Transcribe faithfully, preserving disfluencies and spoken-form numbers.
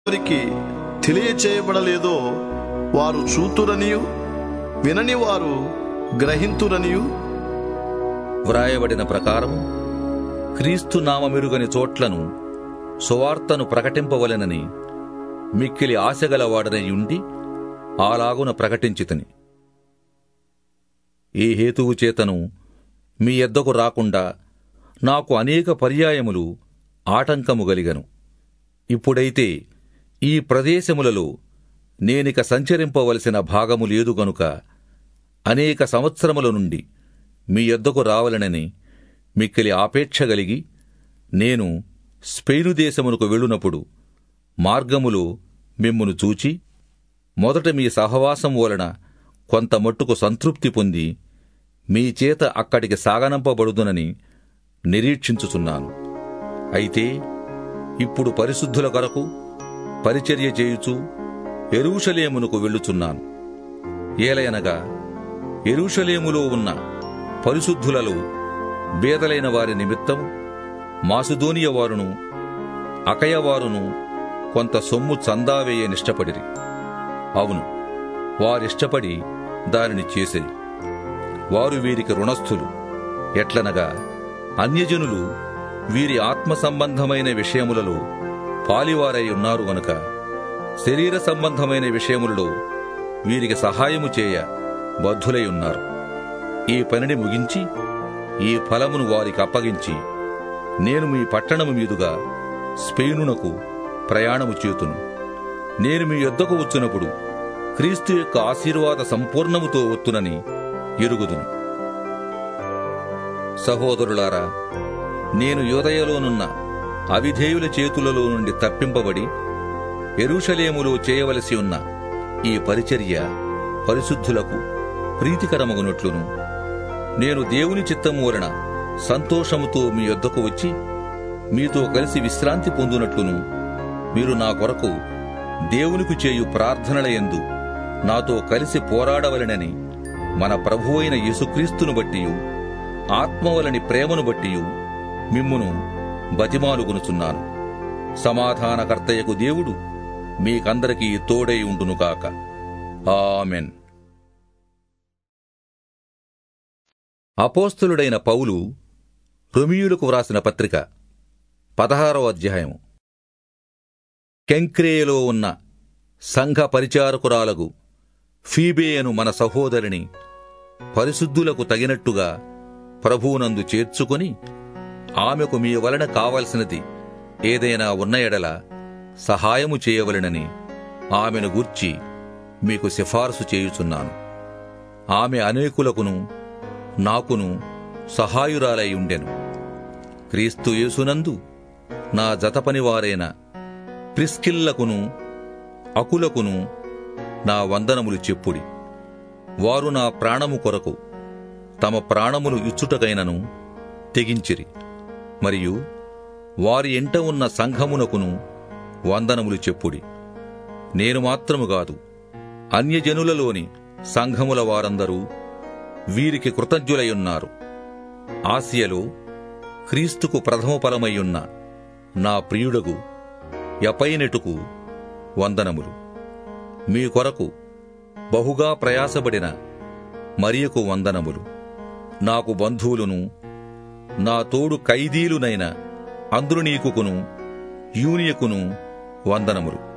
వారికి తెలియచేయబడలేదో వారు చూతురనియు వినని వారు గ్రహింతురనియు వ్రాయబడిన ప్రకారం క్రీస్తు నామమెరుగని చోట్లను సువార్తను ప్రకటింపవలెనని మిక్కిలి ఆశగలవాడనై ఉండి అలాగున ప్రకటించితిని. ఈ హేతువు చేతను మీ యొద్దకు రాకుండా నాకు అనేక పర్యాయములు ఆటంకము గలిగను. ఇప్పుడైతే ఈ ప్రదేశములలో నేనిక సంచరింపవలసిన భాగము లేదు గనుక అనేక సంవత్సరముల నుండి మీ యొద్దకు రావలనని మిక్కిలి ఆపేక్ష గలిగి నేను స్పెయిను దేశమునకు వెళ్ళునప్పుడు మార్గములో మిమ్మును చూచి మొదట మీ సహవాసం వలన కొంత మట్టుకు సంతృప్తి పొంది మీ చేత అక్కడికి సాగనంపబడుదునని నిరీక్షించుచున్నాను. అయితే ఇప్పుడు పరిశుద్ధుల కొరకు పరిచర్య చేయుచూ యెరూషలేమునకు వెళ్ళుచున్నాను. ఏలయనగా యెరూషలేములో ఉన్న పరిశుద్ధులలో బేదలైన వారి నిమిత్తం మాసిదోనియ వారును అకయవారును కొంత సొమ్ము చందావేయ నిష్టపడిరి. అవును, వారిష్టపడి దానిని చేసిరి. వారు వీరికి రుణస్థులు. ఎట్లనగా అన్యజనులు వీరి ఆత్మ సంబంధమైన విషయములలో పాలివారై ఉన్నారు గనుక శరీర సంబంధమైన విషయములలో వీరికి సహాయము చేయ బద్ధులై ఉన్నారు. ఈ పనిని ముగించి ఈ ఫలమును వారికి అప్పగించి నేను మీ పట్టణము మీదుగా స్పెయినునకు ప్రయాణము చేతును. నేను మీ యొద్దకు వచ్చినప్పుడు క్రీస్తు యొక్క ఆశీర్వాద సంపూర్ణముతో వత్తునని ఎరుగుదును. సహోదరులారా, నేను యూదయలోనున్న అవిధేయుల చేతులలో నుండి తప్పింపబడి యెరూషలేములో చేయవలసి ఉన్న ఈ పరిచర్య పరిశుద్ధులకు ప్రీతికరమగునట్లును నేను దేవుని చిత్తము వలన సంతోషముతో మీ యొద్దకు వచ్చి మీతో కలిసి విశ్రాంతి పొందునట్లును మీరు నా కొరకు దేవునికి చేయు ప్రార్థనల యందు నాతో కలిసి పోరాడవలెనని మన ప్రభువైన యేసుక్రీస్తును బట్టియు ఆత్మవలని ప్రేమను బట్టియు మిమ్మును బతిమాలుకొనుచున్నాను. సమాధానకర్తయకు దేవుడు మీకందరికీ తోడై ఉండునుగాక. ఆమెన్. అపోస్తలుడైన పౌలు రోమీయులకు వ్రాసిన పత్రిక పదహారవ అధ్యాయం. కెంక్రేయలో ఉన్న సంఘ పరిచారకురాలగు ఫీబేయను మన సహోదరిని పరిశుద్ధులకు తగినట్టుగా ప్రభువునందు చేర్చుకొని ఆమెకు మీ వలన కావలసినది ఏదైనా ఉన్న ఎడల సహాయము చేయవలెనని ఆమెను గూర్చి మీకు సిఫారసు చేయుచున్నాను. ఆమె అనేకులకును నాకును సహాయురాలై ఉండెను. క్రీస్తు యేసునందు నా జతపనివారైన ప్రిస్కిల్లకును అకులకును నా వందనములు చెప్పుడి. వారు నా ప్రాణము కొరకు తమ ప్రాణములు ఇచ్చుటకైనను తెగించిరి. మరియు వారి ఎంట ఉన్న సంఘమునకును వందనములు చెప్పుడి. నేను మాత్రము కాదు, అన్యజనులలోని సంఘముల వారందరూ వీరికి కృతజ్ఞులయున్నారు. ఆసియలో క్రీస్తుకు ప్రథమ ఫలమయ్యున్న నా ప్రియుడగు యపైనెటుకు వందనములు. మీ కొరకు బహుగా ప్రయాసపడిన మరియకు వందనములు. నాకు బంధువులును నా తోడు ఖైదీలునైన అంద్రునీకును యూనియకును వందనములు.